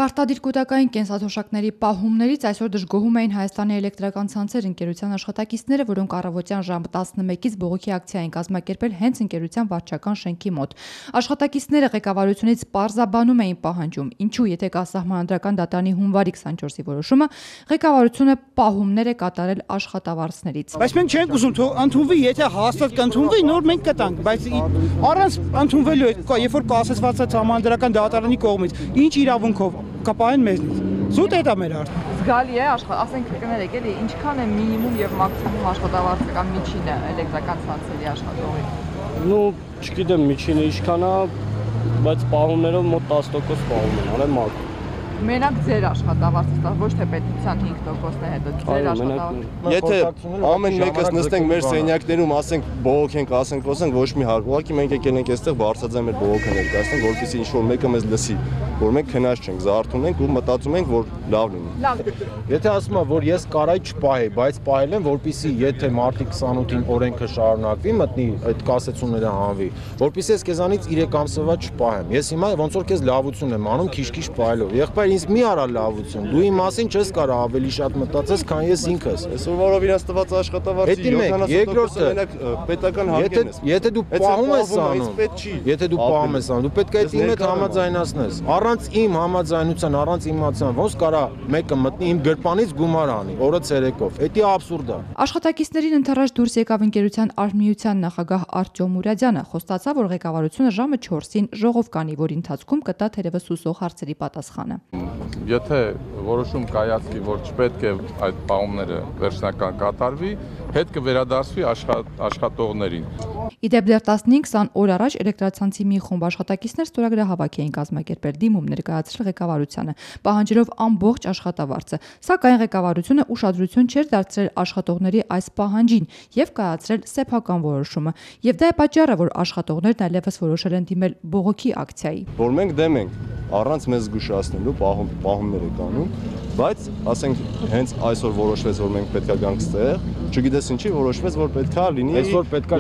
Պարտադիր կուտակային կենսաթոշակների պահումներից այսօր դժգոհում էին Հայաստանի էլեկտրական ցանցեր ընկերության աշխատակիցները, որոնք առավոտյան ժամ 11-ից բողոքի ակցիա են կազմակերպել հենց ընկերության վարչական շենքի մոտ։ Աշխատակիցները ղեկավարությունից պարզաբանում էին պահանջում, ինչու եթե կա սահմանադրական դատարանի հունվարի 24-ի որոշումը, ղեկավարությունը պահումներ է կատարել աշխատավարձներից։ Բայց մենք չենք ուզում ընդունվի, եթե հաստատ կընդունվի, նոր մենք կտանք, բայց առանց ընդունվելու երբ որ կասեցված է սահմանադրական դատարանի կողմից, ինչ իրավունքով կապահեն մեզնից։ Զուտ է դա մեր արդեն։ Զգալի է, ասենք կներեք, էլի ինչքան է մինիմում եւ մաքսիմում աշխատավարձը կամ միջինը էլեկտրական ցանցերի աշխատողի։ Ну, չգիտեմ միջինը ինչքան է, բայց պահումներով մոտ 10% պահում են, արել մակ։ Մենակ ձեր աշխատավարձը, ոչ թե պետության 5%-ն է հետո ձեր աշխատավարձը։ Եթե ամեն մեկս նստենք մեր սենյակներում, ասենք բողոքենք, ասենք խոսենք, ոչ մի հարկ։ Ուղղակի մենք եկել ենք այստեղ բարձրաձայն մեր բողոքը ներկայացնենք, որպեսզի ինչ-որ մեկը մեզ լսի, որ մենք քնած չենք, զարթուն ենք ու մտածում ենք, որ լավ լինի։ Եթե ասում եմ, որ ես կարայի չպահեի, բայց պահել եմ, որպեսզի եթե մարտի 28-ին օրենքը շարունակվի, մտնի այդ կասեցումները հանվի, որպեսզի ես քեզանից 3 ամսվա չպահեմ։ Ես հիմա ոնց որ քեզ լավություն եմ անում, քիչ-քիչ պահելով։ Եղբայր ինձ մի արա լավություն, դու իմ մասին չես կարող ավելի շատ մտածես, քան ես ինքս։ Այսօր որով իրաց տված աշխատավարձի 70%-ը պետական հարկերն է։ Եթե դու պահում ես անում, եթե դու պահում ես անում, դու պետք է այդ իմ հետ համաձայնացնես։ Առանց իմ համաձայնության, առանց իմացան, ոնց կարա մեկը մտնի իմ գրպանից գումար անի, օրը ցերեկով։ Դա աբսուրդ է։ Աշխատակիցներին ընթരാճ դուրս եկավ ընկերության արհմիության նախագահ Արտյոմ Մուրադյանը, խոստացավ, որ ղեկավարությունը ժամը 4-ին ժողով կանի, որի ընթացքում կտա թերևս հուսող հարցերի պատասխանը։ Եթե որոշում կայացվի, որ չպետք է այդ պահումները վերջնական կատարվի, հետ կվերադարձվի աշխատողներին։ Իդեպ դեռ 15-20 օր առաջ էլեկտրացանցի մի խումբ աշխատակիցներ ստորագրահավաք էին կազմակերպել, դիմում ներկայացրել ղեկավարությանը, պահանջելով ամբողջ աշխատավարձը, սակայն ղեկավարությունը ուշադրություն չէր դարձրել աշխատողների այս պահանջին եւ կայացրել սեփական որոշումը։ Եվ դա է պատճառը, որ աշխատողներն այլևս որոշել են դիմել բողոքի ակցիայի։ Որ մենք դեմ ենք առանց մեզ զգուշացնելու պահումներ եք անում, բայց ասենք հենց այսօր որոշվեց, որ մենք պետքա գանք ստեղ, չգիտես ինչի որոշվեց, որ պետքա լինի այսօր պետքա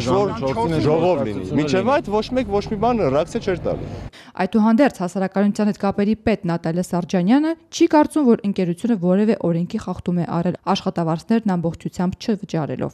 ժողով լինի։ Մինչև այդ ոչ մի բան ռեակցիա չէր տալի։ Այդուհանդերձ հասարակայնության հետ կապերի պետ Նատալիա Սարջանյանը չի կարծում, որ ընկերությունը որևէ օրենքի խախտում է արել աշխատավարձներն ամբողջությամբ չվճարելով։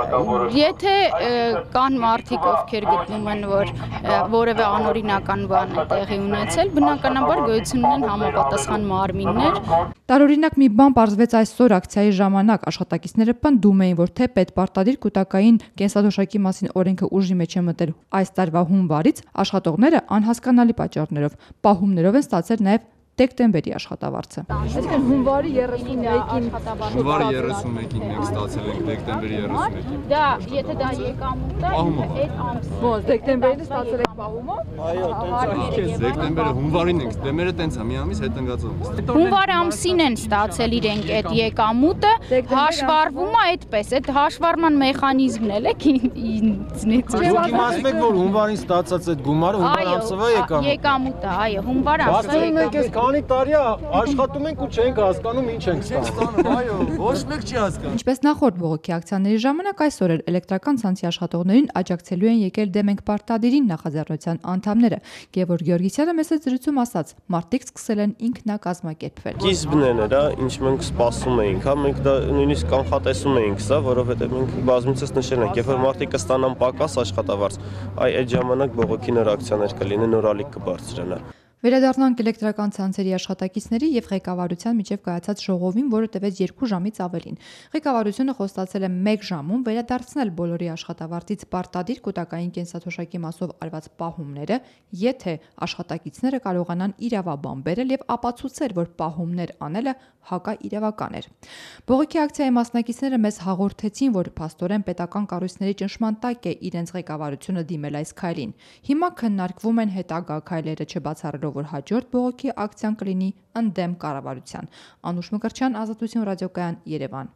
Եթե կան մարդիկ, ովքեր գտնում են, որ որևէ անօրինական բան է տեղի ունեցել, բնականաբար գոյություն ունեն համապատասխան մարմիններ։ Տարօրինակ մի բան պարզվեց այսօր ակցիայի ժամանակ, աշխատակիցները պնդում էին, որ թե պետպարտադիր կուտակային կենսաթոշակի մասին օրենքը ուժի մեջ է մտել այս տարվա հունվարից, աշխատողները անհասկանալի պատճառներով պահումներով են ստացել նաև դեկտեմբերի աշխատավարձը։ Այսինքն հունվարի 31-ին Հունվարի 31-ին մենք ստացել ենք դեկտեմբերի 31-ին։ Դա եթե դա եկամուտ է, այդ ամսը։ Ոնց դեկտեմբերին ստացել եք պահումով։ Այո, Դեկտեմբերը հունվարին ենք, դեմերը տենց է, մի ամիս հետ ընկածով։ Հունվար ամսին են ստացել իրենք այդ եկամուտը, հաշվառվում է այդպես, այդ հաշվառման մեխանիզմն էլ է ինձնից։ Դուք իմացում եք, որ հունվարին ստացած այդ գումարը հունվար ամսվա եկամուտը, այո, հունվար ամսվա եկամուտ։ Քանի տարի աշխատում ենք ու չենք հասկանում ինչ ենք ստանում։ Այո, ոչ մեկ չի հասկանում։ Ինչպես նախորդ բողոքի ակցիաների ժամանակ, այսօր էլ էլեկտրական ցանցի աշխատողներին աջակցելու են եկել դեմ ենք պարտադիրին նախաձեռնության անդամները։ Գևորգ Գեորգիսյանը մեծ զրույցում ասաց, մարդիկ սկսել են ինքնակազմակերպվել։ Կիզբն էր, ինչ մենք սպասում էինք, հա, մենք դա նույնիսկ կանխատեսում էինք սա, որովհետև մենք բազմիցս նշել ենք, երբ որ մարդիկ կստանան պակաս աշխատավարձ, այդ ժամանակ բողոքի նոր ակցիաներ կլինեն, նոր ալիք կբարձրանա։ Վերադառնանք էլեկտրական ցանցերի աշխատակիցների եւ ղեկավարության միջև կայացած ժողովին, որը տևեց 2 ժամից ավելին։ Ղեկավարությունը խոստացել է 1 ժամում վերադարձնել բոլորի աշխատավարձից պարտադիր կուտակային կենսաթոշակի մասով արված պահումները, եթե աշխատակիցները կարողանան իրավաբան բերել եւ ապացուցել, որ պահումներ անելը հակաիրավական էր։ Բողոքի ակցիայի մասնակիցները մեզ հաղորդեցին, որ փաստորեն պետական կառույցների ճնշման տակ է իրենց ղեկավարությունը դիմել այս քայլին։ Հիմա քննարկվում են հետագա քայլերը չբացառելով, որ հաջորդ բողոքի ակցիան կլինի ընդդեմ կառավարության։ Անուշ Մկրտչյան, Ազատություն ռադիոկայան, Երևան։